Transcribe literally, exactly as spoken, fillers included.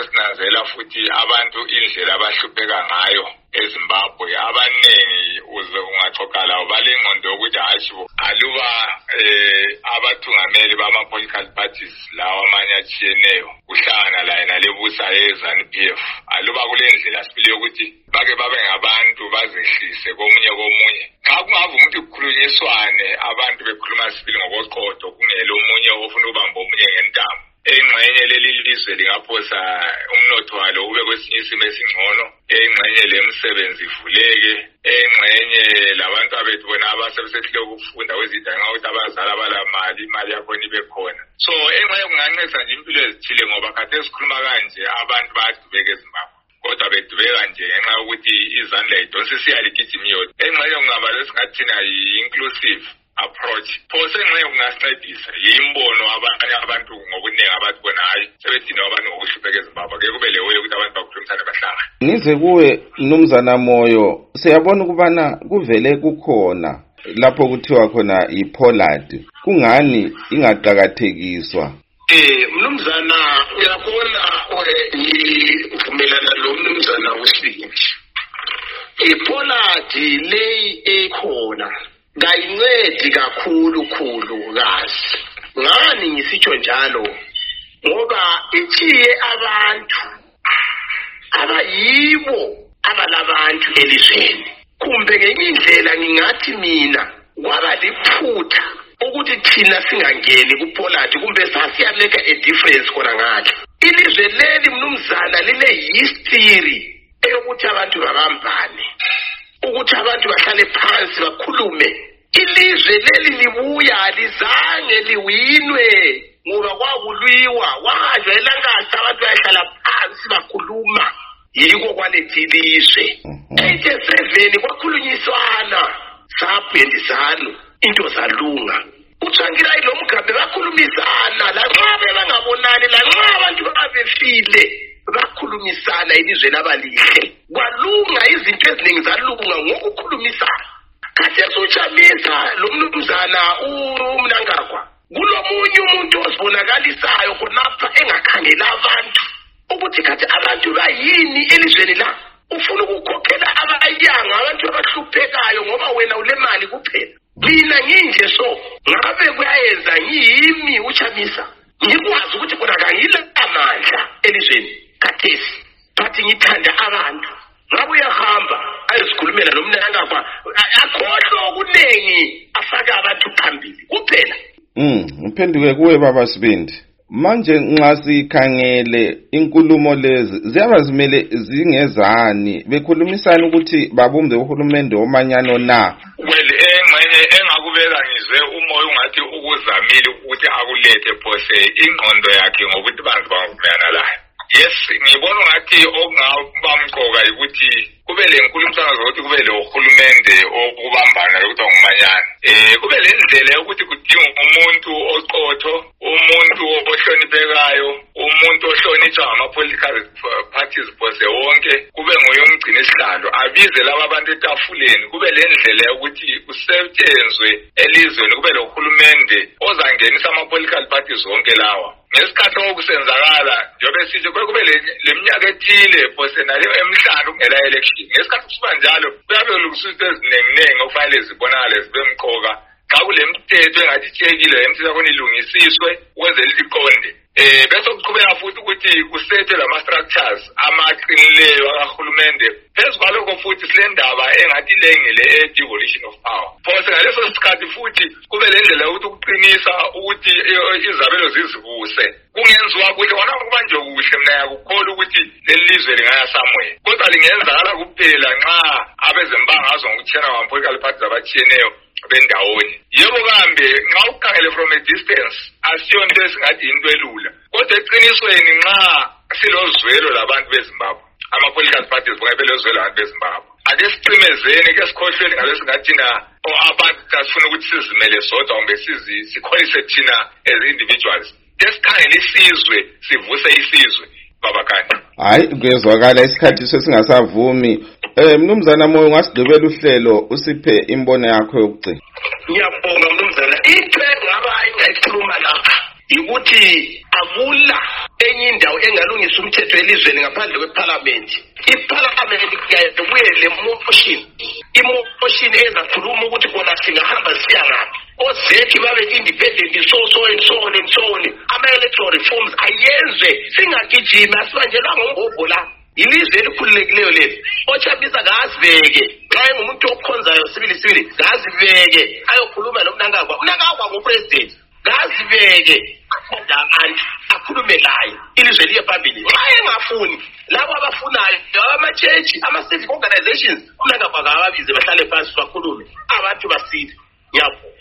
sinazela futhi abantu indlela abahlupheka ngayo eZimbabwe abaningi uze ungaxoxa lawo balengqondo ukuthi hasho aluba eh abathungameli bama-political parties lawa amanye atshiyeneyo kuhlangana la yena lebusa ye-ZANU-P F aluba kule ndlela sibile ukuthi bake babe ngabantu bazehlise komunye komunye xa kungavuma ukuthi kukhulunyiswane abantu bekhuluma sibili ngokoqotho kungelo omunye ofuna ubamba omunye ngentamo engxenye leli lizwe lingaphosa umnotho walo ube kwesinye isimo esingcono engxenye lemsebenzi ivuleke engxenye labantu abethu bona abasebesehlule ukufunda kwezidanga ukuthi abazali abalamali imali yakhona ibe khona so engxenye kunganceda nje impilo ezithile ngoba kade sikhuluma kanje abantu bayadubeka eZimbabwe kodwa bedubeka nje ngenxa yokuthi izandla idonse siyaligijimiyo engxenye kungaba lesingathina yi-inclusive approach phose ngenxa kungasincedisa yimbono abanye abantu ngokuningi abathi bona hayi sebedina abantu ngokuhlupheka eZimbabwe ke kube leyo ukuthi abantu bakhulumisane bahlanga nize kuwe Mnumzana Moyo siyabona ukubana kuvele kukhona lapho kuthiwa khona iPollard kungani ingaqhakathekiswa eh Mnumzana uyabona ngivumelana lo Mnumzana uSibindi iPollard leyi ekhona ngayincedi kakhulu khulu kazi ngani ngisitsho njalo ngoba ithiye abantu abayibo abalabantu elizweni kumbe ngenye indlela ngingathi mina kwaba liphutha ukuthi thina singangeni kuPollard kumbe sasiyameka a difference khona ngakho ilizwe leli Mnumzana line history eyokuthi abantu babambane ukuthi abantu bahlale phansi bakhulume ilizwe leli libuya lizange liwinwe ngoba kwakulwiwa wahanjwa eLancaster abantu bayahlala phansi bakhuluma yiko kwalethi ilizwe eighty-seven kwakhulunyiswana saphendisana into zalunga uTsvangirai lo Mugabe bakhulumisana lanxa bengabonani lanxa abantu babefile bakhulumisana ilizwe labalihle kwalunga izinto eziningi zalunga ngokukhulumisana kade sotshamisa lo Mnumzana uMnangagwa kulomunye umuntu ozibonakalisayo khonapha engakhangela abantu ukuthi kade abantu bayini elizweni la ufuna ukukhokhela abayanga abantu abahluphekayo ngoba wena ulemali kuphela mina nginje so ngabe kuyayenza ngiyimi utshamisa ngikwazi ukuthi khona kangila amandla elizweni kathesi bathi ngithanda abantu ngabe uyahamba ayisikhulumela noMnangagwa akhohlwa okuningi afaka abantu phambili kuphela mm uphenduke kuwe baba Sibindi manje nxa sikhangele inkulumo lezi ziyabazimele zingezani bekhulumisana ukuthi babumbe uhulumende omanyano na well engxenye engakubeka ngizwe umoya ungathi ukuzamile ukuthi akulethe phose ingqondo yakhe ngokuthi bantu bangavumelana layo yes ngibona ngathi okungabamqoka ukuthi kube le nkulumisana zokuthi kube le uhulumende okubambana ukuthi ngumanyana eh kube le ndlela yokuthi kudinga umuntu oqotho umuntu ohloniphekayo umuntu ohlonitshwa ngama-political parties phose wonke kube nguye umgcini isihlalo abize laba abantu etafuleni kube le ndlela yokuthi kusetshenzwe elizweni kube lo uhulumende ozangenisa ama-political parties wonke lawa ngesikhathi okusenzakala njobe sithi kube leminyaka ethile phose nayo emhlanu kungela election ngesikhathi kusuka njalo kuyabe kulungiswa ezinenginengi okufanele zibonakale zibe mqoka xa kule mthetho engathi itshekile emthetho yakhona ilungisiswe ukwenzela liqonde eh bese kuqhubeka futhi ukuthi kusethwe lama-structures amaqinileyo akahulumende phezu kwalokho futhi sile ndaba engathi lengile e-devolution of power phose ngaleso sikhathi futhi kube le ndlela yokuthi ukuqinisa ukuthi izabelo zizibuse kungenziwa kuhle kona kubanjwe kuhle mina yakukholwa ukuthi leli lizwe lingaya somewhere kodwa lingenzakala kuphela nxa abezembangazwa ngokutshiyana ngama-political parties abatshiyeneyo bendawonye yebo kambe nxa ukhangele from a distance asiyo nto esingathi yinto elula kodwa eqinisweni nxa silozwelo labantu beZimbabwe ama-political parties bungabe lozwelo labantu beZimbabwe ake sicimezeni ke sikhohlweni ngalo singathina abantu sifuna ukuthi sizimele sodwa kumbe sikholise thina as individuals esikhangela isizwe sivuse isizwe babakani hayi kuyezwakala isikhathi sesingasavumi eh Mnumzana Moyo ngasigqibela uhlelo usiphe imbono yakho yokugcina ngiyabonga Mnumzana into engaba ingayikhuluma lapha ukuthi akula enye indawo engalungisa umthetho elizweni ngaphandle kweparliament. Iparliament kuyabuye le motion imotion ezakhuluma ukuthi kona singahamba siya ngaphi. Ozethi babe independent so so and so on and so on. Ama-electoral reforms ayenze singagijima sibanjelwa ngombobo la. Ilizwe elikhululekileyo leli. Ochabisa ngazibeke xa engumuntu okhonzayo sibili sibili ngazibeke ayokhuluma nomnangagwa. Umnangagwa ngupresident. Ngazibeke abantu akhulume laye ilizwe liye phambili. Xa engafuni labo abafunayo ama-church ama-civic organizations umnangagwa ngababize bahlale phansi bakhulume abantu basile. Ngiyabonga.